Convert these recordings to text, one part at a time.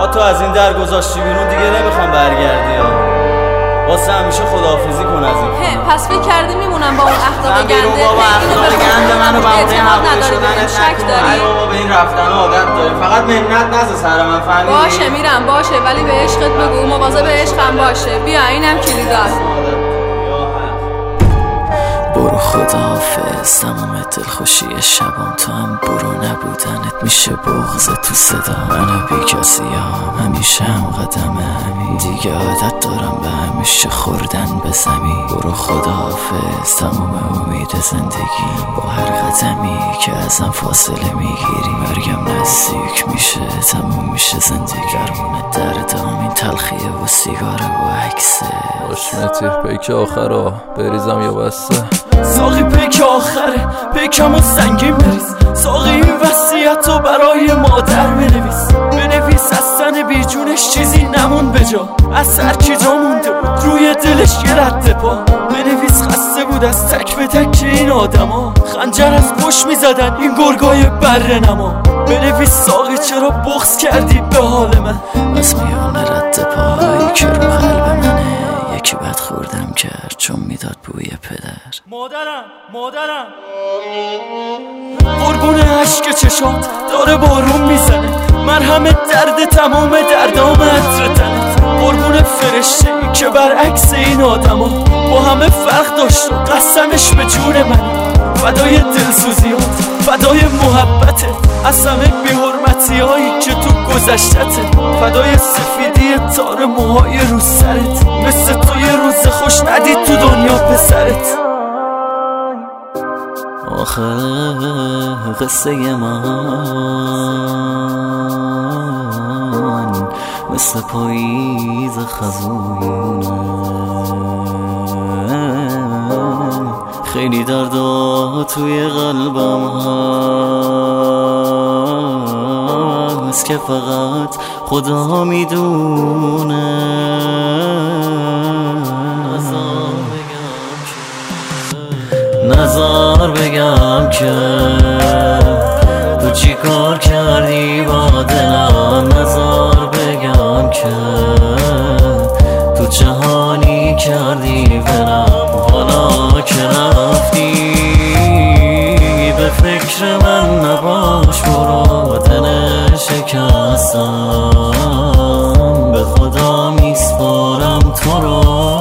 تو از این در گذاشتی بیرون دیگه نمیخوام برگردی ها. واسه همیشه خداحافظی کن از این خونه. پس فکر کردی میمونم با اون اخلاق گنده؟ بابا اخلاق گنده منو با اون نداری بهم شک داری؟ ای بابا به این رفتن عادت داری، فقط منت نذار سر من، فهمیدی؟ باشه میرم باشه، ولی به عشقت بگو مواظب عشقم باشه. بیا اینم کلیدات. برو خداحافظ، تمام دلخوشی شبام تو هم برو، نبودنت میشه بغض تو صدا. من بی کسیم همیشه هم قدمه همین، دیگه عادت دارم به همیشه خوردن به زمین. برو خداحافظ، تمام امید زندگی، با هر قدمی که ازم فاصله میگیری. مرگم نزدیک میشه، تموم میشه زندگی. گرمون دردام این تلخیه و سیگاره و عکسه. باشمتی پیک آخرا بریزم یا بسته؟ ساقی پیک آخره، پیکمو سنگین بریز. ساقی این وصیتو برای مادر بنویس از تن بیجونش چیزی نمون به جا، از هر کی جا مونده بود روی دلش یه رد پا. بنویس خسته بود از تک به تک این آدما، خنجر از پشت میزدن این گرگای بره نما. بنویس ساقی چرا بغض کردی به حال من، از میان رد پاهایی که رو قلب منه یکی بد خوردم کرد چون میداد بوی پدر. مادرم قربون عشق چشات داره بارون میزنه، مرهم درد تمام دردام عطر تنت. قربون فرشته ای که برعکس این آدما با همه فرق داشت و قسمش به جون من. فدای دلسوزیات، فدای محبتت، از همه بی‌حرمتی هایی که تو گذشتته. فدای سفیدی تار موهای رو سرت، مثل تو یه روز خوش ندید تو دنیا پسرت. آخر قصه من مثل پاییز خزونه، خیلی دردا توی قلبم هست که فقط خدا میدونه. نزار بگم که تو چی کار کردی با دلم، نزار بگم که تو جهانی کردی برم. حالا که رفتی به فکر من نباش، برو دل شکستم به خدا میسپارم تو رو.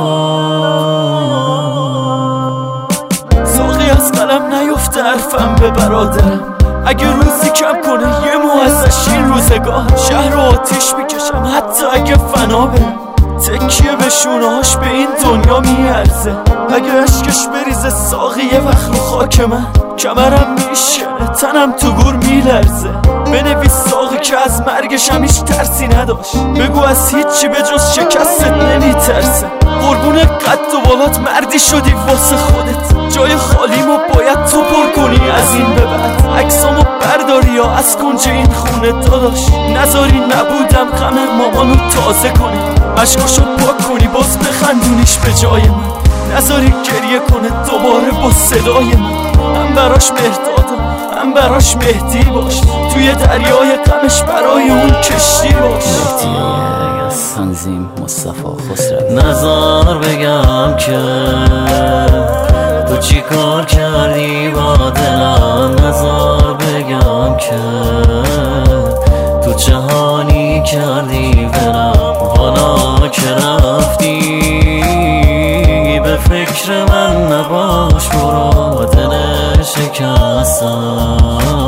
ساقی از قلم نیفته حرفم به برادرم، اگه روزی کم کنه یه مو ازش این روزگار. شهر رو آتیش میکشم حتی اگه فنا برم، تکیه به شونهاش به این دنیا میارزه. اگه عشقش بریزه ساقی یه وقت رو خاک من، کمرم میشنه تنم تو گور میلرزه. بنویس ساقی که از مرگش هم هیچ ترسی نداشت، بگو از هیچی به جز شکستت نمیترسه. قربون قد و بالات مردی شدی واسه خودت، جای خالیمو باید تو پر کنی از این به بعد. عکسامو برداری یا از کنج این خونه داداش، نذاری نبودم غم مامانو تازه کنی. عشقاشو پاک کنی باز بخندونیش به جای من، نذاری گریه کنه دوباره با صدای من. هم براش مهدادم هم براش مهدی باش، توی دریای غمش برای اون کشتی باش. مهدی از تنظیم مصطفی خسروی. نذار بگم که تو چی کار کردی با دلم، نذار بگم که تو جهانی کردی برم. حالا که رفتی به فکر من نباش، برو دل شکستم